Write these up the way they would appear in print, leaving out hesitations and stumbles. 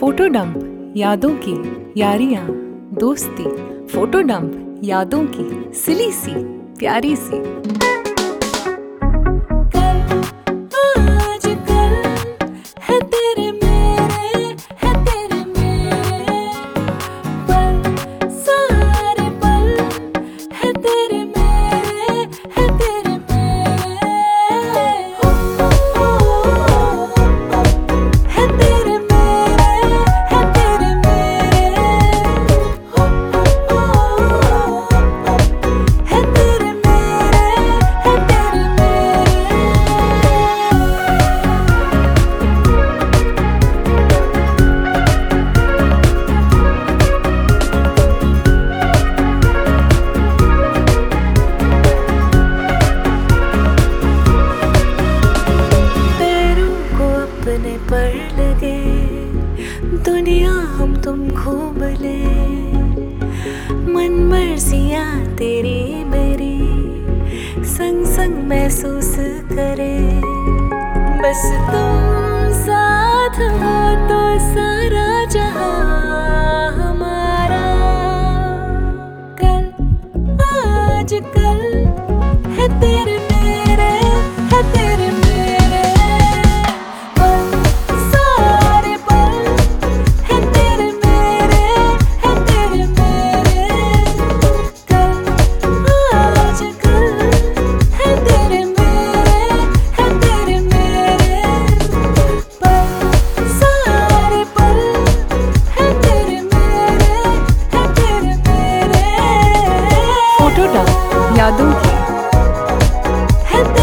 Photo dump यादों की यारियां दोस्ती, फोटो डंप यादों की सिली सी प्यारी सी। पर लगे दुनिया हम तुम घूम ले, मन मर्जियाँ तेरी मेरी संग संग महसूस करे। बस तुम साथ हो तो सारा जहां हमारा। कल आज कल है तेरे मेरे, है तेरे मेरे सारे पल, है तेरे मेरे, है तेरे मेरे। कल आज कल है तेरे मेरे, है तेरे मेरे पल, सारे पल, है तेरे मेरे, है तेरे मेरे। फोटो डंप यादों की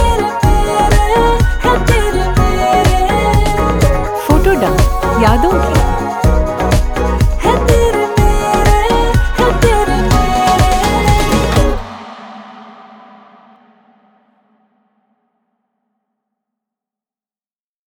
है तेरे मेरे, फोटो डंप यादों की।